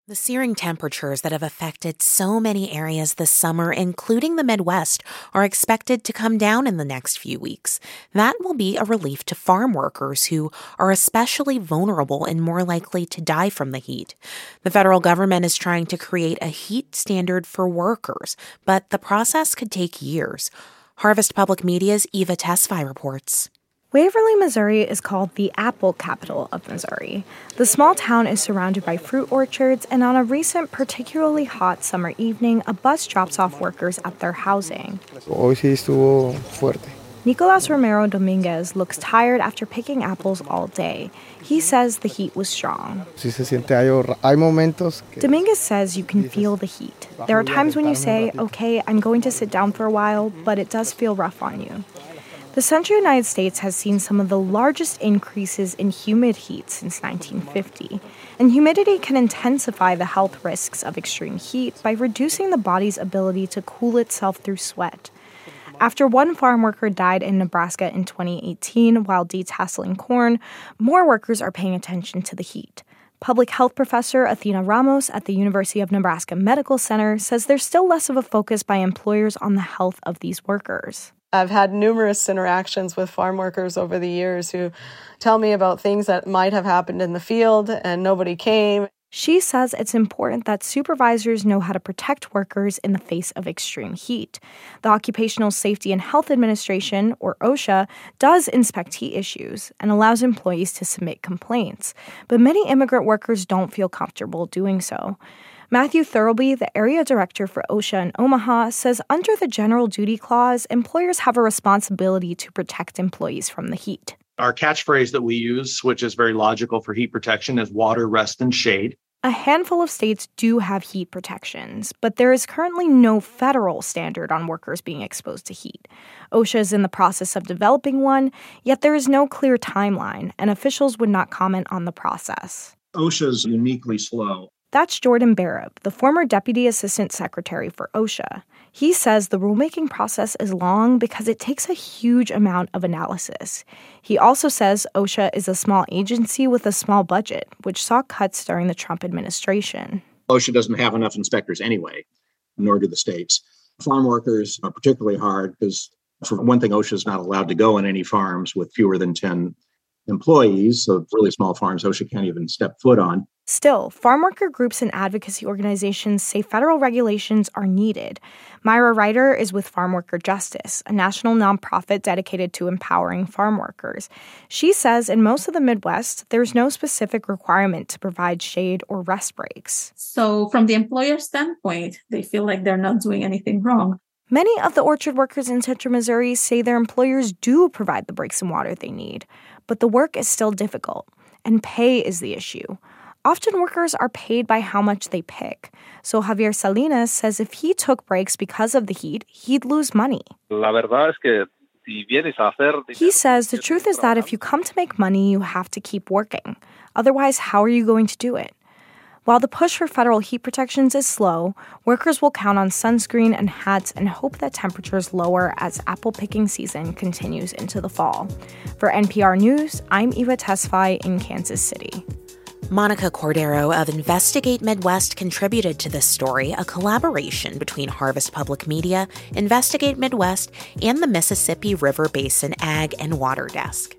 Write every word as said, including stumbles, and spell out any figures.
The searing temperatures that have affected so many areas this summer, including the Midwest, are expected to come down in the next few weeks. That will be a relief to farm workers who are especially vulnerable and more likely to die from the heat. The federal government is trying to create a heat standard for workers, but the process could take years. Harvest Public Media's Eva Tesfaye reports. Waverly, Missouri is called the apple capital of Missouri. The small town is surrounded by fruit orchards, and on a recent, particularly hot summer evening, a bus drops off workers at their housing. Hoy sí estuvo fuerte. Nicolas Romero Dominguez looks tired after picking apples all day. He says the heat was strong. Sí se siente algo, hay momentos que... Dominguez says you can feel the heat. There are times when you say, okay, I'm going to sit down for a while, but it does feel rough on you. The central United States has seen some of the largest increases in humid heat since nineteen fifty, and humidity can intensify the health risks of extreme heat by reducing the body's ability to cool itself through sweat. After one farm worker died in Nebraska in twenty eighteen while detasseling corn, more workers are paying attention to the heat. Public health professor Athena Ramos at the University of Nebraska Medical Center says there's still less of a focus by employers on the health of these workers. I've had numerous interactions with farm workers over the years who tell me about things that might have happened in the field and nobody came. She says it's important that supervisors know how to protect workers in the face of extreme heat. The Occupational Safety and Health Administration, or OSHA, does inspect heat issues and allows employees to submit complaints, but many immigrant workers don't feel comfortable doing so. Matthew Thurlby, the area director for OSHA in Omaha, says under the General Duty Clause, employers have a responsibility to protect employees from the heat. Our catchphrase that we use, which is very logical for heat protection, is water, rest, and shade. A handful of states do have heat protections, but there is currently no federal standard on workers being exposed to heat. OSHA is in the process of developing one, yet there is no clear timeline, and officials would not comment on the process. OSHA is uniquely slow. That's Jordan Barab, the former Deputy Assistant Secretary for OSHA. He says the rulemaking process is long because it takes a huge amount of analysis. He also says OSHA is a small agency with a small budget, which saw cuts during the Trump administration. OSHA doesn't have enough inspectors anyway, nor do the states. Farm workers are particularly hard because, for one thing, OSHA is not allowed to go on any farms with fewer than ten employees, so really small farms OSHA can't even step foot on. Still, farm worker groups and advocacy organizations say federal regulations are needed. Myra Ryder is with Farm Worker Justice, a national nonprofit dedicated to empowering farm workers. She says in most of the Midwest, there's no specific requirement to provide shade or rest breaks. So from the employer standpoint, they feel like they're not doing anything wrong. Many of the orchard workers in central Missouri say their employers do provide the breaks and water they need, but the work is still difficult, and pay is the issue. Often workers are paid by how much they pick. So Javier Salinas says if he took breaks because of the heat, he'd lose money. He says the truth is that if you come to make money, you have to keep working. Otherwise, how are you going to do it? While the push for federal heat protections is slow, workers will count on sunscreen and hats and hope that temperatures lower as apple picking season continues into the fall. For N P R News, I'm Eva Tesfaye in Kansas City. Monica Cordero of Investigate Midwest contributed to this story, a collaboration between Harvest Public Media, Investigate Midwest, and the Mississippi River Basin Ag and Water Desk.